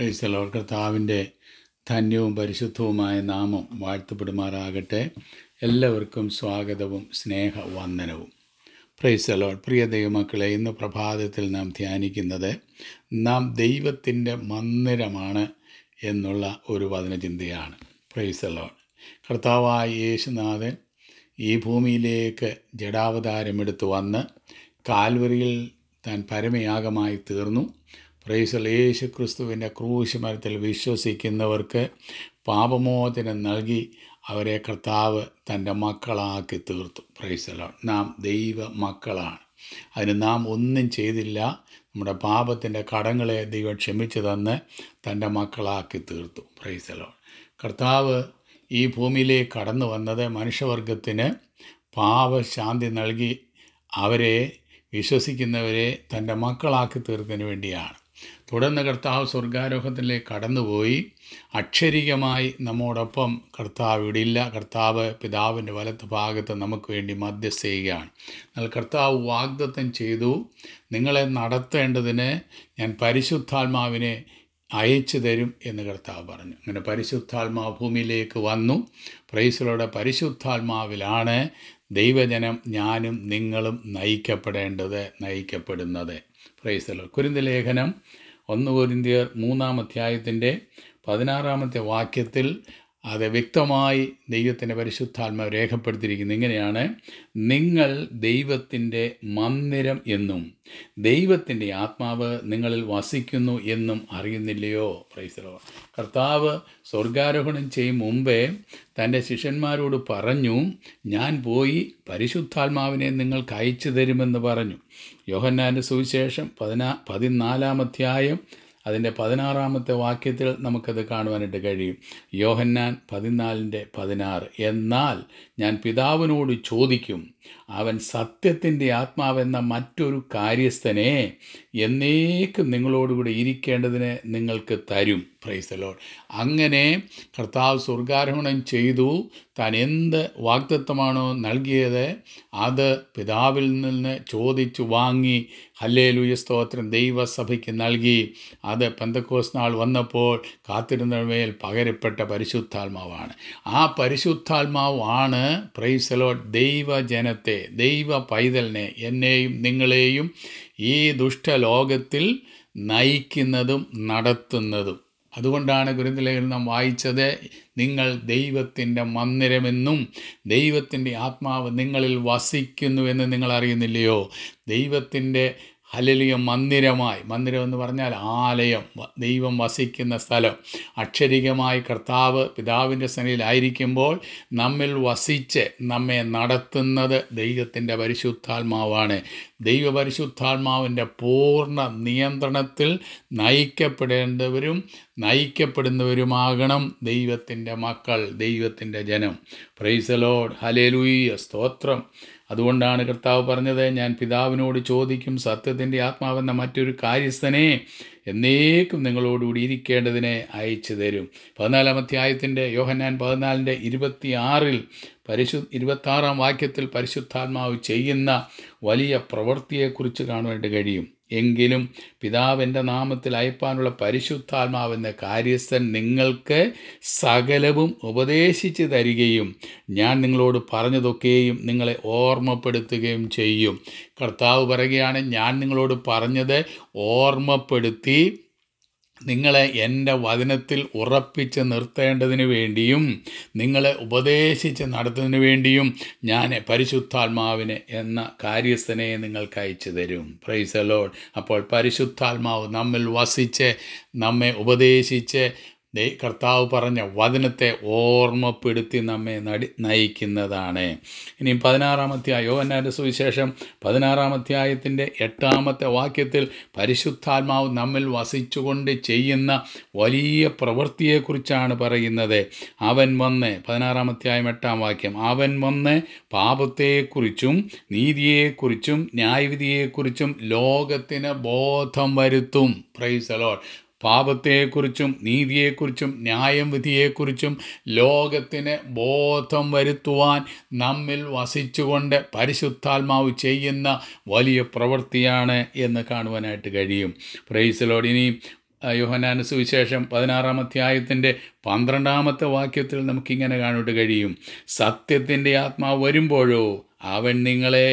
Price the Lord. കർത്താവിൻ്റെ ധന്യവും പരിശുദ്ധവുമായ നാമം വാഴ്ത്തപ്പെടുമാറാകട്ടെ. എല്ലാവർക്കും സ്വാഗതവും സ്നേഹവന്ദനവും. Praise the lord. പ്രിയ ദൈവമക്കളെ, ഇന്ന് പ്രഭാതത്തിൽ നാം ധ്യാനിക്കുന്നത് നാം ദൈവത്തിൻ്റെ മന്ദിരമാണ് എന്നുള്ള ഒരു വചനചിന്തയാണ്. Price the Lord. കർത്താവായ യേശുനാഥൻ ഈ ഭൂമിയിലേക്ക് ജഡാവതാരമെടുത്ത് വന്ന് കാൽവരിയിൽ താൻ പരമയാഗമായി തീർന്നു. Price the Lord. യേശു ക്രിസ്തുവിൻ്റെ ക്രൂശ് മരത്തിൽ വിശ്വസിക്കുന്നവർക്ക് പാപമോചനം നൽകി അവരെ കർത്താവ് തൻ്റെ മക്കളാക്കി തീർത്തു. Praise the lord. നാം ദൈവ മക്കളാണ്. അതിന് നാം ഒന്നും ചെയ്തില്ല. നമ്മുടെ പാപത്തിൻ്റെ കടങ്ങളെ ദൈവം ക്ഷമിച്ചു തന്ന് തൻ്റെ മക്കളാക്കി തീർത്തു. Praise the lord. കർത്താവ് ഈ ഭൂമിയിലേക്ക് കടന്നു വന്നത് മനുഷ്യവർഗത്തിന് പാപശാന്തി നൽകി അവരെ വിശ്വസിക്കുന്നവരെ തൻ്റെ മക്കളാക്കി തീർക്കുന്നതിന് വേണ്ടിയാണ്. തുടർന്ന് കർത്താവ് സ്വർഗാരോഹത്തിലേക്ക് കടന്നുപോയി. അക്ഷരികമായി നമ്മോടൊപ്പം കർത്താവ് ഇവിടെ ഇല്ല. കർത്താവ് പിതാവിൻ്റെ വലത്ത് ഭാഗത്ത് നമുക്ക് വേണ്ടി മധ്യസ്ഥ ചെയ്യുകയാണ്. എന്നാൽ കർത്താവ് വാഗ്ദത്തം ചെയ്തു, നിങ്ങളെ നടത്തേണ്ടതിന് ഞാൻ പരിശുദ്ധാത്മാവിനെ അയച്ചു തരും എന്ന് കർത്താവ് പറഞ്ഞു. അങ്ങനെ പരിശുദ്ധാത്മാവ് ഭൂമിയിലേക്ക് വന്നു. Price the Lord. പരിശുദ്ധാത്മാവിലാണ് ദൈവജനം, ഞാനും നിങ്ങളും നയിക്കപ്പെടുന്നത്. Praise the lord. കൊരിന്ത്യർ ലേഖനം 1 കൊരിന്ത്യർ 3 വാക്യത്തിൽ അത് വ്യക്തമായി ദൈവത്തിൻ്റെ പരിശുദ്ധാത്മാവ് രേഖപ്പെടുത്തിയിരിക്കുന്നത് ഇങ്ങനെയാണ്: നിങ്ങൾ ദൈവത്തിൻ്റെ മന്ദിരം എന്നും ദൈവത്തിൻ്റെ ആത്മാവ് നിങ്ങളിൽ വസിക്കുന്നു എന്നും അറിയുന്നില്ലയോ? Price the lord. കർത്താവ് സ്വർഗാരോഹണം ചെയ്യും മുമ്പേ തൻ്റെ ശിഷ്യന്മാരോട് പറഞ്ഞു, ഞാൻ പോയി പരിശുദ്ധാത്മാവിനെ നിങ്ങൾക്ക് അയച്ചു തരുമെന്ന് പറഞ്ഞു. യോഹന്നാൻ്റെ സുവിശേഷം 14 അതിൻ്റെ 16 വാക്യത്തിൽ നമുക്കത് കാണുവാനായിട്ട് കഴിയും. യോഹന്നാൻ 14:16. എന്നാൽ ഞാൻ പിതാവിനോട് ചോദിക്കും, അവൻ സത്യത്തിൻ്റെ ആത്മാവെന്ന മറ്റൊരു കാര്യസ്ഥനെ എന്നേക്കും നിങ്ങളോടുകൂടി ഇരിക്കേണ്ടതിന് നിങ്ങൾക്ക് തരും. Praise the lord. അങ്ങനെ കർത്താവ് സ്വർഗാരോഹണം ചെയ്തു. താൻ എന്ത് വാഗ്ദത്തമാണോ നൽകിയത് അത് പിതാവിൽ നിന്ന് ചോദിച്ചു വാങ്ങി, ഹല്ലേലൂയ സ്തോത്രം, ദൈവസഭയ്ക്ക് നൽകി. അത് പെന്തക്കോസ്ത് നാൾ വന്നപ്പോൾ കാത്തിരുന്നവയിൽ പകരപ്പെട്ട പരിശുദ്ധാത്മാവാണ്. ആ പരിശുദ്ധാത്മാവാണ് പ്രൈസ് ദി ലോർഡ് ദൈവജനത്തെ, ദൈവ പൈതലിനെ, എന്നെയും നിങ്ങളെയും ഈ ദുഷ്ടലോകത്തിൽ നയിക്കുന്നതും നടത്തുന്നതും. അതുകൊണ്ടാണ് കൊരിന്ത്യർ ലേഖനം നാം വായിച്ചത്, നിങ്ങൾ ദൈവത്തിൻ്റെ മന്ദിരമെന്നും ദൈവത്തിൻ്റെ ആത്മാവ് നിങ്ങളിൽ വസിക്കുന്നുവെന്ന് നിങ്ങൾ അറിയുന്നില്ലയോ? ദൈവത്തിൻ്റെ ഹല്ലേലൂയ മന്ദിരം എന്ന് പറഞ്ഞാൽ ആലയം, ദൈവം വസിക്കുന്ന സ്ഥലം. അക്ഷരികമായി കർത്താവ് പിതാവിൻ്റെ സന്നിധിയിലായിരിക്കുമ്പോൾ നമ്മിൽ വസിച്ച് നമ്മെ നടത്തുന്നത് ദൈവത്തിൻ്റെ പരിശുദ്ധാത്മാവാണ്. ദൈവപരിശുദ്ധാത്മാവിൻ്റെ പൂർണ്ണ നിയന്ത്രണത്തിൽ നയിക്കപ്പെടുന്നവരുമാകണം ദൈവത്തിൻ്റെ മക്കൾ, ദൈവത്തിൻ്റെ ജനം. Price the lord. ഹല്ലേലൂയ സ്തോത്രം. അതുകൊണ്ടാണ് കർത്താവ് പറഞ്ഞത്, ഞാൻ പിതാവിനോട് ചോദിക്കും, സത്യത്തിൻ്റെ ആത്മാവെന്ന മറ്റൊരു കാര്യസ്ഥനെ എന്നേക്കും നിങ്ങളോടുകൂടി ഇരിക്കേണ്ടതിനെ അയച്ചു തരും. 14 യോഹന്നാൻ 14:26 26 വാക്യത്തിൽ പരിശുദ്ധാത്മാവ് ചെയ്യുന്ന വലിയ പ്രവൃത്തിയെക്കുറിച്ച് കാണുവാനായിട്ട് കഴിയും. എങ്കിലും പിതാവിൻ്റെ നാമത്തിൽ അയപ്പാനുള്ള പരിശുദ്ധാത്മാവെന്ന കാര്യസ്ഥൻ നിങ്ങൾക്ക് സകലവും ഉപദേശിച്ച് തരികയും ഞാൻ നിങ്ങളോട് പറഞ്ഞതൊക്കെയും നിങ്ങളെ ഓർമ്മപ്പെടുത്തുകയും ചെയ്യും. കർത്താവ് പറയുകയാണ്, ഞാൻ നിങ്ങളോട് പറഞ്ഞത് ഓർമ്മപ്പെടുത്തി നിങ്ങളെ എൻ്റെ വചനത്തിൽ ഉറപ്പിച്ച് നിർത്തേണ്ടതിന് വേണ്ടിയും നിങ്ങളെ ഉപദേശിച്ച് നടത്തുന്നതിന് വേണ്ടിയും ഞാൻ പരിശുദ്ധാത്മാവിനെ എന്ന കാര്യസ്ഥനെ നിങ്ങൾക്ക് അയച്ചു തരും. Praise the lord. അപ്പോൾ പരിശുദ്ധാത്മാവ് നമ്മിൽ വസിച്ച് നമ്മെ ഉപദേശിച്ച് കർത്താവ് പറഞ്ഞ വചനത്തെ ഓർമ്മപ്പെടുത്തി നമ്മെ നയിക്കുന്നതാണ്. ഇനി 16 യോഹന്നാൻ്റെ സുവിശേഷം 16 8 വാക്യത്തിൽ പരിശുദ്ധാത്മാവ് നമ്മിൽ വസിച്ചുകൊണ്ട് ചെയ്യുന്ന വലിയ പ്രവൃത്തിയെക്കുറിച്ചാണ് പറയുന്നത്. അവൻ വന്ന് 16 8 അവൻ വന്ന് പാപത്തെക്കുറിച്ചും നീതിയെക്കുറിച്ചും ന്യായവിധിയെക്കുറിച്ചും ലോകത്തിന് ബോധം വരുത്തും. Praise the lord. പാപത്തെക്കുറിച്ചും നീതിയെക്കുറിച്ചും ന്യായം വിധിയെക്കുറിച്ചും ലോകത്തിന് ബോധം വരുത്തുവാൻ നമ്മിൽ വസിച്ചുകൊണ്ട് പരിശുദ്ധാത്മാവ് ചെയ്യുന്ന വലിയ പ്രവൃത്തിയാണ് എന്ന് കാണുവാനായിട്ട് കഴിയും. Praise the lord. ഇനി യോഹന്നാന്റെ സുവിശേഷം 16-ാം അധ്യായത്തിൻ്റെ 12-ാമത്തെ വാക്യത്തിൽ നമുക്കിങ്ങനെ കാണുവാൻ കഴിയും. സത്യത്തിൻ്റെ ആത്മാവ് വരുമ്പോഴോ അവൻ നിങ്ങളെ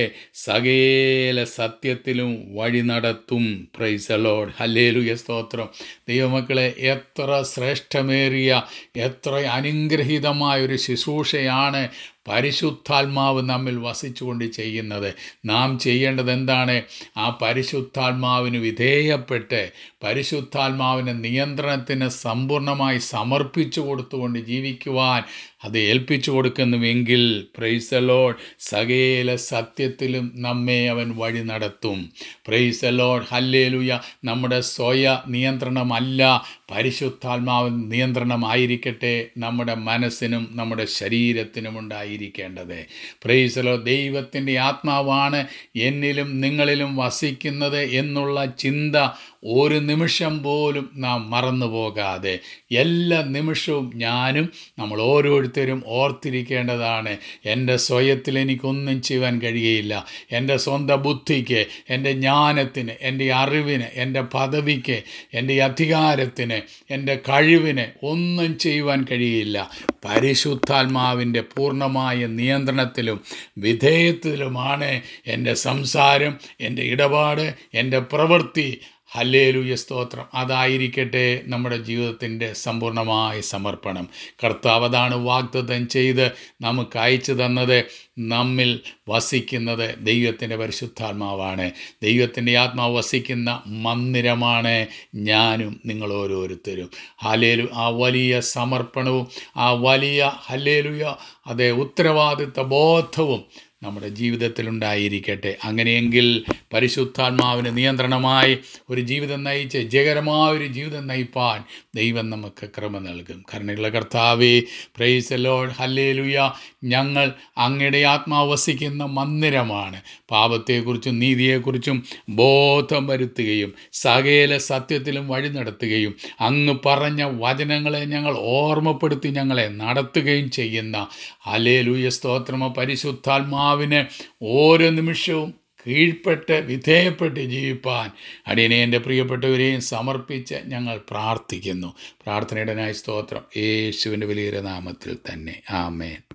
സകല സത്യത്തിലും വഴി നടത്തും. Praise the lord. ഹല്ലേലൂയ, സ്തോത്രം. ദൈവമക്കളെ, എത്ര ശ്രേഷ്ഠമേറിയ, എത്ര അനുഗ്രഹീതമായൊരു ശുശ്രൂഷയാണ് പരിശുദ്ധാത്മാവ് നമ്മിൽ വസിച്ചുകൊണ്ട് ചെയ്യുന്നത്. നാം ചെയ്യേണ്ടത് എന്താണ്? ആ പരിശുദ്ധാത്മാവിന് വിധേയപ്പെട്ട് പരിശുദ്ധാത്മാവിൻ്റെ നിയന്ത്രണത്തിന് സമ്പൂർണ്ണമായി സമർപ്പിച്ചു കൊടുത്തുകൊണ്ട് ജീവിക്കുവാൻ അത് ഏൽപ്പിച്ചു കൊടുക്കുന്നുവെങ്കിൽ പ്രൈസ് ദി ലോർഡ്, സകല സത്യത്തിലും നമ്മെ അവൻ വഴി നടത്തും. Praise the lord. ഹല്ലേലൂയ. നമ്മുടെ സ്വയ നിയന്ത്രണമല്ല, പരിശുദ്ധാത്മാവിൻ നിയന്ത്രണമായിരിക്കട്ടെ നമ്മുടെ മനസ്സിനും നമ്മുടെ ശരീരത്തിനും ഉണ്ടായിരിക്കേണ്ടത്. Praise the lord. ദൈവത്തിൻ്റെ ആത്മാവാണ് എന്നിലും നിങ്ങളിലും വസിക്കുന്നത് എന്നുള്ള ചിന്ത ഒരു നിമിഷം പോലും നാം മറന്നു പോകാതെ എല്ലാ നിമിഷവും ഞാനും നമ്മൾ ഓരോരുത്തരും ഓർത്തിരിക്കേണ്ടതാണ്. എൻ്റെ സ്വയത്തിൽ എനിക്കൊന്നും ചെയ്യുവാൻ കഴിയുകയില്ല. എൻ്റെ സ്വന്തം ബുദ്ധിക്ക്, എൻ്റെ ജ്ഞാനത്തിന്, എൻ്റെ അറിവിന്, എൻ്റെ പദവിക്ക്, എൻ്റെ അധികാരത്തിന്, എൻ്റെ കഴിവിന് ഒന്നും ചെയ്യുവാൻ കഴിയില്ല. പരിശുദ്ധാത്മാവിൻ്റെ പൂർണ്ണമായ നിയന്ത്രണത്തിലും വിധേയത്തിലുമാണ് എൻ്റെ സംസാരം, എൻ്റെ ഇടപാട്, എൻ്റെ പ്രവൃത്തി. ഹല്ലേലൂയ, സ്തോത്രം. അതായിരിക്കട്ടെ നമ്മുടെ ജീവിതത്തിൻ്റെ സമ്പൂർണ്ണമായ സമർപ്പണം. കർത്താവ് അതാണ് വാഗ്ദത്തം ചെയ്ത് നമുക്ക് അയച്ചു തന്നത്. നമ്മിൽ വസിക്കുന്നത് ദൈവത്തിൻ്റെ പരിശുദ്ധാത്മാവാണ്. ദൈവത്തിൻ്റെ ആത്മാവ് വസിക്കുന്ന മന്ദിരമാണ് ഞാനും നിങ്ങൾ ഓരോരുത്തരും. ആ വലിയ സമർപ്പണവും ആ വലിയ ഹല്ലേലൂയ അതേ ഉത്തരവാദിത്വ ബോധവും നമ്മുടെ ജീവിതത്തിലുണ്ടായിരിക്കട്ടെ. അങ്ങനെയെങ്കിൽ പരിശുദ്ധാത്മാവിന് നിയന്ത്രണമായി ഒരു ജീവിതം നയിച്ച് ജയകരമായൊരു ജീവിതം നയിപ്പാൻ ദൈവം നമുക്ക് കൃപ നൽകും. കരുണയുള്ള കർത്താവേ, പ്രൈസ് ദി ലോർഡ്. ഹല്ലേലൂയ. ഞങ്ങൾ അങ്ങയുടെ ആത്മാവ് വസിക്കുന്ന മന്ദിരമാണ്. പാപത്തെക്കുറിച്ചും നീതിയെക്കുറിച്ചും ബോധം വരുത്തുകയും സകല സത്യത്തിലും വഴി നടത്തുകയും അങ്ങ് പറഞ്ഞ വചനങ്ങളെ ഞങ്ങൾ ഓർമ്മപ്പെടുത്തി ഞങ്ങളെ നടത്തുകയും ചെയ്യുന്ന ഹല്ലേലൂയ, സ്തോത്രമ പരിശുദ്ധാത്മാവിന് ഓരോ നിമിഷവും കീഴ്പ്പെട്ട് വിധേയപ്പെട്ട് ജീവിപ്പാൻ അടിയനെ എൻ്റെ പ്രിയപ്പെട്ടവരെയും സമർപ്പിച്ച് ഞങ്ങൾ പ്രാർത്ഥിക്കുന്നു. പ്രാർത്ഥനയുടനായി സ്തോത്രം. യേശുവിൻ്റെ വലിയ നാമത്തിൽ തന്നെ. ആമേൻ.